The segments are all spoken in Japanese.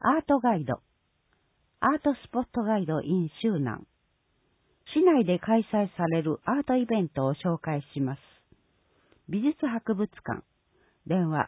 アートガイド、アートスポットガイド in 周南。市内で開催されるアートイベントを紹介します。美術博物館。電話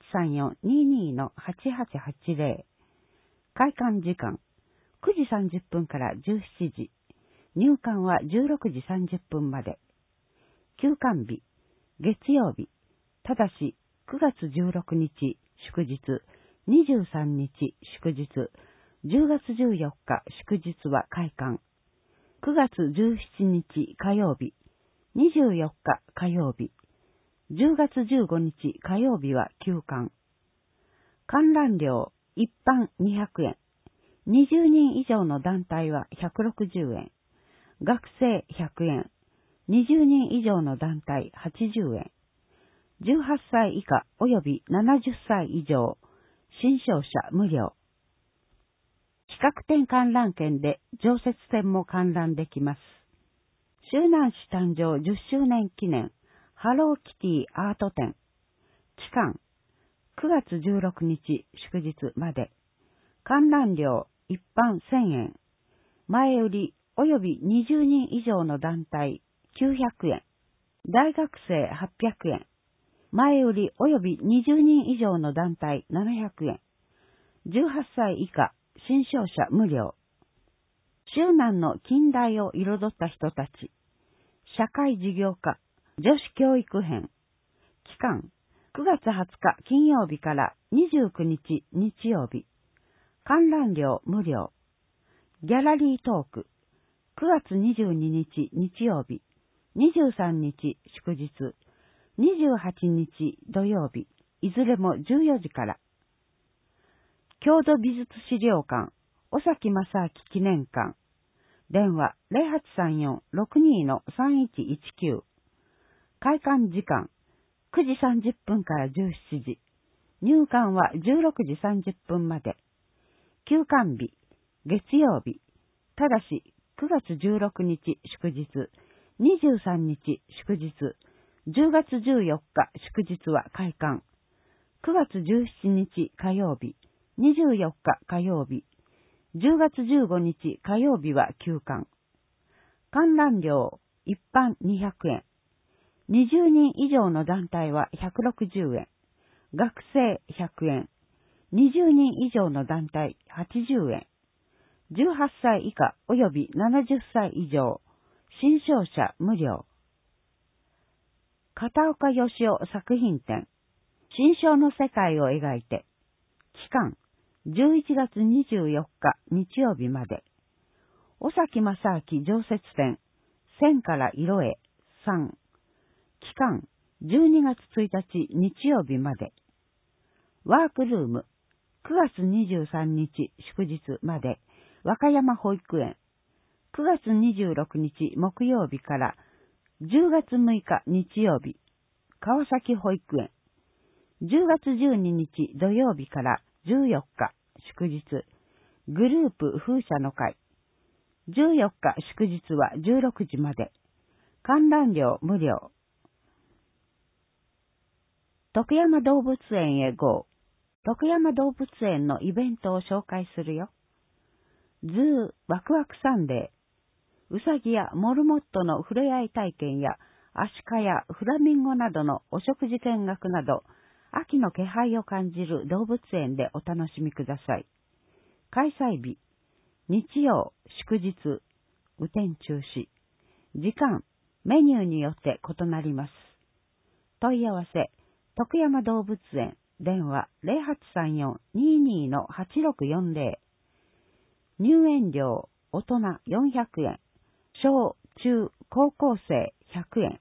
0834-22-8880。開館時間9時30分から17時。入館は16時30分まで。休館日、月曜日。ただし、9月16日、祝日、23日、祝日、10月14日、祝日は開館。9月17日、火曜日、24日、火曜日、10月15日、火曜日は休館。観覧料、一般200円。20人以上の団体は160円。学生100円。20人以上の団体80円。18歳以下及び70歳以上、新商者無料。企画展観覧券で常設展も観覧できます。周南市誕生10周年記念ハローキティアート展。期間9月16日祝日まで。観覧料一般1000円。前売り及び20人以上の団体900円。大学生800円。前売り及び20人以上の団体700円。18歳以下、新商者無料。周南の近代を彩った人たち。社会事業家、女子教育編。期間、9月20日金曜日から29日日曜日。観覧料無料。ギャラリートーク。9月22日日曜日。23日祝日。28日土曜日、いずれも14時から。郷土美術資料館、尾崎正明記念館。電話0834-62-3119。開館時間9時30分から17時。入館は16時30分まで。休館日、月曜日。ただし、9月16日祝日、23日祝日、10月14日祝日は開館。9月17日火曜日、24日火曜日、10月15日火曜日は休館。観覧料一般200円。20人以上の団体は160円。学生100円。20人以上の団体80円。18歳以下及び70歳以上、新商者無料。片岡義雄作品展。新章の世界を描いて。期間、11月24日日曜日まで。尾崎正明常設展。線から色へ3。期間、12月1日日曜日まで。ワークルーム。9月23日祝日まで。和歌山保育園。9月26日木曜日から10月6日日曜日、川崎保育園。10月12日土曜日から14日祝日、グループ風車の会。14日祝日は16時まで。観覧料無料。徳山動物園へ GO。徳山動物園のイベントを紹介するよ。ズーワクワクサンデー。ウサギやモルモットの触れ合い体験やアシカやフラミンゴなどのお食事見学など、秋の気配を感じる動物園でお楽しみください。開催日、日曜、祝日、雨天中止。時間、メニューによって異なります。問い合わせ、徳山動物園、電話0834-22-8640。入園料、大人400円。小、中、高校生100円。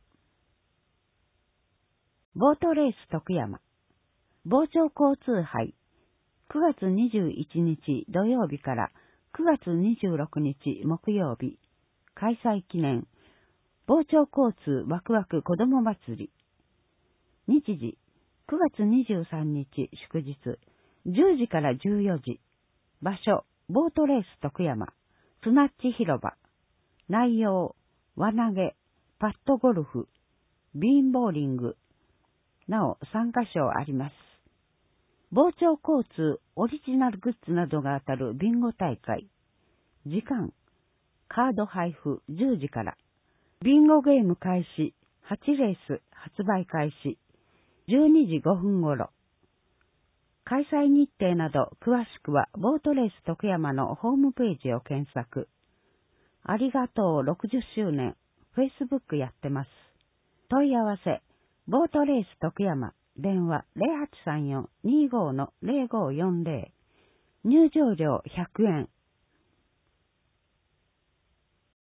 ボートレース徳山。傍聴交通杯。9月21日土曜日から9月26日木曜日。開催記念。傍聴交通ワクワク子ども祭り。日時。9月23日祝日。10時から14時。場所。ボートレース徳山。スナッチ広場。内容、輪投げ、パットゴルフ、ビーンボーリング、なお3カ所あります。 傍聴交通、オリジナルグッズなどが当たるビンゴ大会。時間、カード配布10時から。ビンゴゲーム開始、8レース発売開始、12時5分頃。開催日程など詳しくはボートレース徳山のホームページを検索。ありがとう60周年、Facebook やってます。問い合わせ、ボートレース徳山、電話0834-25-0540、入場料100円。